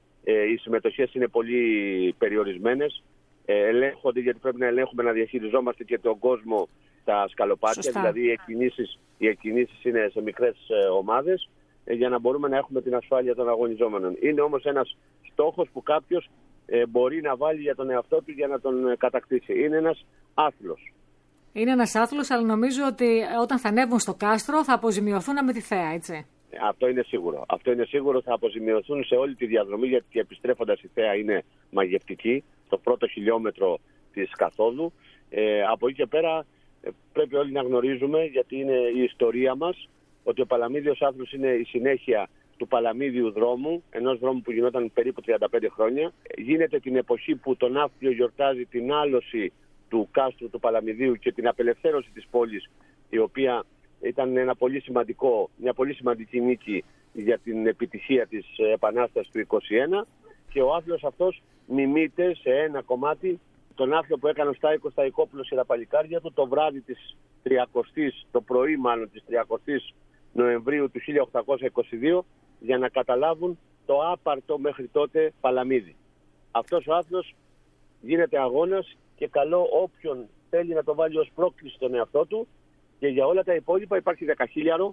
Οι συμμετοχές είναι πολύ περιορισμένες, ελέγχονται γιατί πρέπει να ελέγχουμε, να διαχειριζόμαστε και τον κόσμο τα σκαλοπάτια. Σωστά. Δηλαδή οι εκκινήσεις είναι σε μικρές ομάδες για να μπορούμε να έχουμε την ασφάλεια των αγωνιζόμενων. Είναι όμως ένας στόχος που κάποιος μπορεί να βάλει για τον εαυτό του για να τον κατακτήσει. Είναι ένας άθλος. Είναι ένας άθλος, αλλά νομίζω ότι όταν θα ανέβουν στο κάστρο θα αποζημιωθούν με τη θέα, έτσι. Αυτό είναι σίγουρο. Αυτό είναι σίγουρο, θα αποζημιωθούν σε όλη τη διαδρομή, γιατί επιστρέφοντας η θέα είναι μαγευτική, το πρώτο χιλιόμετρο της καθόδου. Από εκεί και πέρα πρέπει όλοι να γνωρίζουμε, γιατί είναι η ιστορία μας, ότι ο Παλαμίδιος άθλος είναι η συνέχεια του Παλαμίδιου δρόμου, ενός δρόμου που γινόταν περίπου 35 χρόνια. Γίνεται την εποχή που το Ναύπλιο γιορτάζει την άλωση του κάστρου του Παλαμιδίου και την απελευθέρωση της πόλης, η οποία ήταν μια πολύ σημαντική νίκη για την επιτυχία της Επανάστασης του 1921, και ο άθλος αυτός μιμείται σε ένα κομμάτι τον άθλο που έκανε ο Στάικος Σταϊκόπουλος και τα παλικάρια του το βράδυ της 30ης, το πρωί μάλλον της 30ης Νοεμβρίου του 1822, για να καταλάβουν το άπαρτο μέχρι τότε Παλαμίδι. Αυτός ο άθλος γίνεται αγώνας και καλό όποιον θέλει να το βάλει ως πρόκληση στον εαυτό του, και για όλα τα υπόλοιπα υπάρχει 10.000,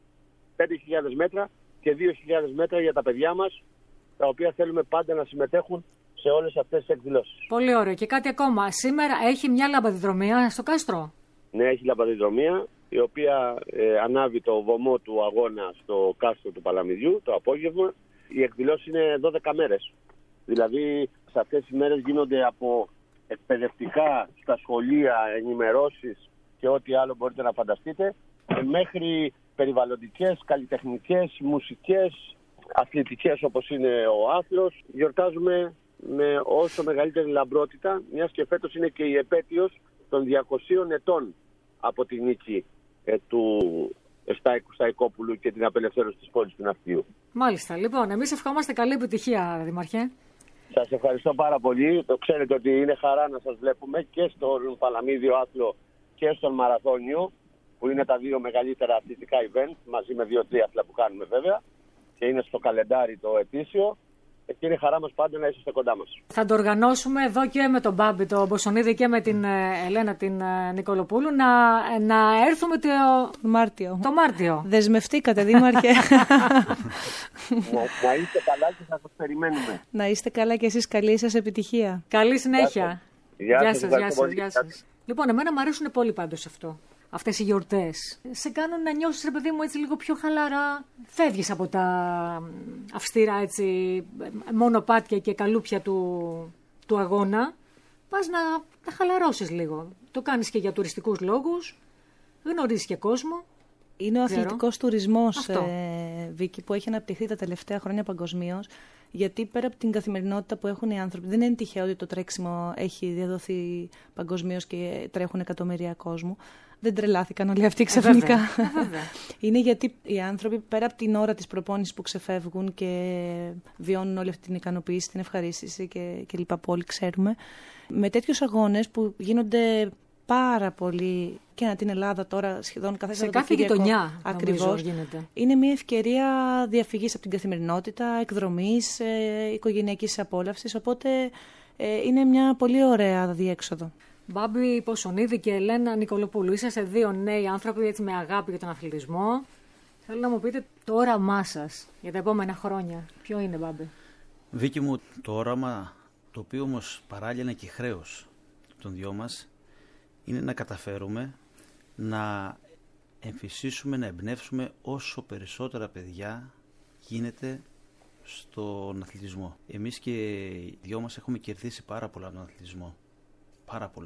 5.000 μέτρα και 2.000 μέτρα για τα παιδιά μας, τα οποία θέλουμε πάντα να συμμετέχουν σε όλες αυτές τις εκδηλώσεις. Πολύ ωραίο. Και κάτι ακόμα. Σήμερα έχει μια λαμπαδιδρομία στο κάστρο. Ναι, έχει λαμπαδιδρομία, η οποία ανάβει το βωμό του αγώνα στο κάστρο του Παλαμιδιού το απόγευμα. Οι εκδηλώσεις είναι 12 μέρες. Δηλαδή, σε αυτές τις μέρες γίνονται από εκπαιδευτικά στα σχολεία, ενημερώσεις και ό,τι άλλο μπορείτε να φανταστείτε, μέχρι περιβαλλοντικές, καλλιτεχνικές, μουσικές, αθλητικές όπως είναι ο άθλος. Γιορτάζουμε με όσο μεγαλύτερη λαμπρότητα, μιας και φέτος είναι και η επέτειος των 200 ετών από τη νίκη του Στάικου Σταϊκόπουλου και την απελευθέρωση της πόλης του Ναυτίου. Μάλιστα. Λοιπόν, εμείς ευχόμαστε καλή επιτυχία, Δημαρχέ. Σας ευχαριστώ πάρα πολύ. Το ξέρετε ότι είναι χαρά να σας βλέπουμε και στον Παλαμίδιο άθλο και στον Μαραθώνιο, που είναι τα δύο μεγαλύτερα αθλητικά event, μαζί με 2 άθλα που κάνουμε βέβαια, και είναι στο καλεντάρι το ετήσιο. Και είναι χαρά μας πάντα να είσαστε κοντά μας. Θα το οργανώσουμε εδώ και με τον Μπάμπη, τον Μποσονίδη, και με την Ελένα την Νικολοπούλου να έρθουμε το Μάρτιο. Δεσμευτήκατε, Δήμαρχε. Να είστε καλά και θα σας περιμένουμε. Να είστε καλά και εσείς, καλή σας επιτυχία. Καλή συνέχεια. Γεια σας. Λοιπόν, εμένα μου αρέσουν πολύ πάντως αυτό. Αυτές οι γιορτές σε κάνουν να νιώσεις, ρε παιδί μου, έτσι λίγο πιο χαλαρά. Φεύγεις από τα αυστηρά έτσι μονοπάτια και καλούπια του αγώνα. Πας να χαλαρώσεις λίγο. Το κάνεις και για τουριστικούς λόγους. Γνωρίζεις και κόσμο. Είναι ο αθλητικός τουρισμός, Βίκη, που έχει αναπτυχθεί τα τελευταία χρόνια παγκοσμίως. Γιατί πέρα από την καθημερινότητα που έχουν οι άνθρωποι, δεν είναι τυχαίο ότι το τρέξιμο έχει διαδοθεί παγκοσμίως και τρέχουν εκατομμύρια κόσμου. Δεν τρελάθηκαν όλοι αυτοί ξαφνικά. Είναι γιατί οι άνθρωποι πέρα από την ώρα της προπόνησης που ξεφεύγουν και βιώνουν όλη αυτή την ικανοποίηση, την ευχαρίστηση και λοιπά που όλοι ξέρουμε, με τέτοιους αγώνες που γίνονται πάρα πολύ και ανά την Ελλάδα τώρα σχεδόν σε κάθε γειτονιά. Ακριβώς. Είναι μια ευκαιρία διαφυγής από την καθημερινότητα, εκδρομής, οικογενειακής απόλαυσης, οπότε είναι μια πολύ ωραία διέξοδο. Μπάμπη Ποσονίδη και Ελένα Νικολοπούλου, είσαστε 2 νέοι άνθρωποι έτσι με αγάπη για τον αθλητισμό. Θέλω να μου πείτε το όραμά σας για τα επόμενα χρόνια. Ποιο είναι, Μπάμπη? Βίκη μου, το όραμα, το οποίο όμως παράλληλα είναι και χρέος των δυο μας, είναι να καταφέρουμε να εμφυσίσουμε, να εμπνεύσουμε όσο περισσότερα παιδιά γίνεται στον αθλητισμό. Εμείς και οι δυο μας έχουμε κερδίσει πάρα πολλά από τον αθλητισμό. Πάρα πολλά.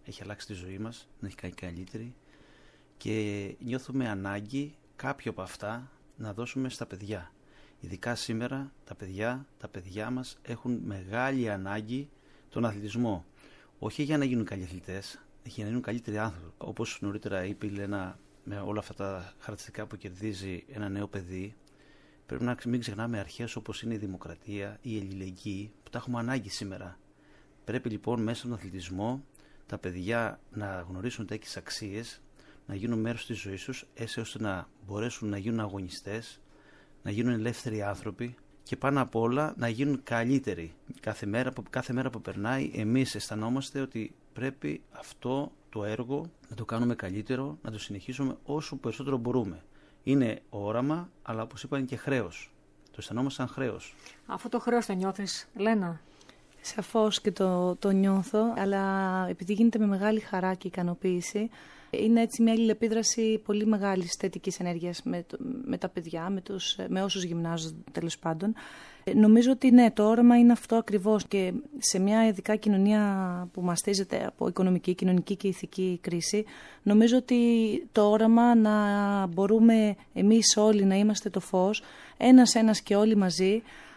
έχει αλλάξει τη ζωή μας, την έχει κάνει καλύτερη και νιώθουμε ανάγκη κάποιο από αυτά να δώσουμε στα παιδιά. Ειδικά σήμερα τα παιδιά μας έχουν μεγάλη ανάγκη τον αθλητισμό. Όχι για να γίνουν καλοί αθλητές, για να γίνουν καλύτεροι άνθρωποι. Όπως νωρίτερα είπε η Λένα, με όλα αυτά τα χαρακτηριστικά που κερδίζει ένα νέο παιδί, πρέπει να μην ξεχνάμε αρχές όπως είναι η δημοκρατία, η αλληλεγγύη, που τα έχουμε ανάγκη σήμερα. Πρέπει λοιπόν μέσα στον αθλητισμό τα παιδιά να γνωρίσουν τέτοιες αξίες, να γίνουν μέρος της ζωής τους, έτσι ώστε να μπορέσουν να γίνουν αγωνιστές, να γίνουν ελεύθεροι άνθρωποι και πάνω απ' όλα να γίνουν καλύτεροι. Κάθε μέρα που περνάει εμείς αισθανόμαστε ότι πρέπει αυτό το έργο να το κάνουμε καλύτερο, να το συνεχίσουμε όσο περισσότερο μπορούμε. Είναι όραμα, αλλά όπως είπα είναι και χρέος. Το αισθανόμαστε σαν χρέος. Αυτό το χρέος το νιώθεις, Λένα? Σαφώς και το νιώθω, αλλά επειδή γίνεται με μεγάλη χαρά και ικανοποίηση, είναι έτσι μια αλληλεπίδραση πολύ μεγάλης θετικής ενέργειας με τα παιδιά, με όσους γυμνάζονται τέλος πάντων. Νομίζω ότι ναι, το όραμα είναι αυτό ακριβώς και σε μια ειδικά κοινωνία που μαστίζεται από οικονομική, κοινωνική και ηθική κρίση, νομίζω ότι το όραμα να μπορούμε εμείς όλοι να είμαστε το φως, ένας και όλοι μαζί,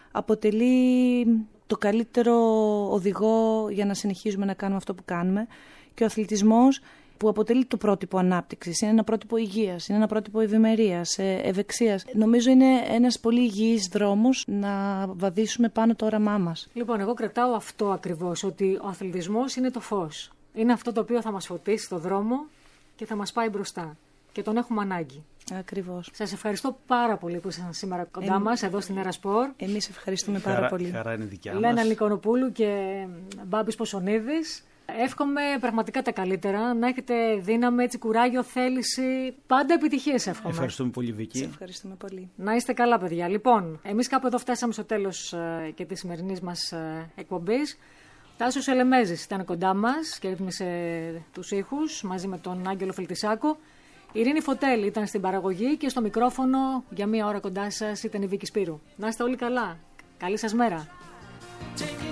αποτελεί το καλύτερο οδηγό για να συνεχίζουμε να κάνουμε αυτό που κάνουμε και ο αθλητισμός που αποτελεί το πρότυπο ανάπτυξης, είναι ένα πρότυπο υγείας, είναι ένα πρότυπο ευημερίας, ευεξίας. Νομίζω είναι ένας πολύ υγιής δρόμος να βαδίσουμε πάνω το όραμά μας. Λοιπόν, εγώ κρατάω αυτό ακριβώς, ότι ο αθλητισμός είναι το φως. Είναι αυτό το οποίο θα μας φωτίσει το δρόμο και θα μας πάει μπροστά. Και τον έχουμε ανάγκη. Ακριβώς. Σας ευχαριστώ πάρα πολύ που ήσασταν σήμερα κοντά μας εδώ στην Έρα Σπορ. Εμείς ευχαριστούμε πάρα πολύ. Χαρά είναι δικιά μας. Λένα Νικονοπούλου και Μπάμπης Ποσονίδης. Εύχομαι πραγματικά τα καλύτερα, να έχετε δύναμη, έτσι, κουράγιο, θέληση. Πάντα επιτυχίες εύχομαι. Ευχαριστούμε πολύ, Βίκη. Σε ευχαριστούμε πολύ. Να είστε καλά, παιδιά. Λοιπόν, εμείς κάπου εδώ φτάσαμε στο τέλος και της σημερινής μας εκπομπής. Τάσος Ελεμέζης ήταν κοντά μας και ρύθμισε τους ήχους μαζί με τον Άγγελο Φελτισάκο. Η Ειρήνη Φωτέλη ήταν στην παραγωγή και στο μικρόφωνο για μία ώρα κοντά σας ήταν η Βίκη Σπύρου. Να είστε όλοι καλά. Καλή σας μέρα.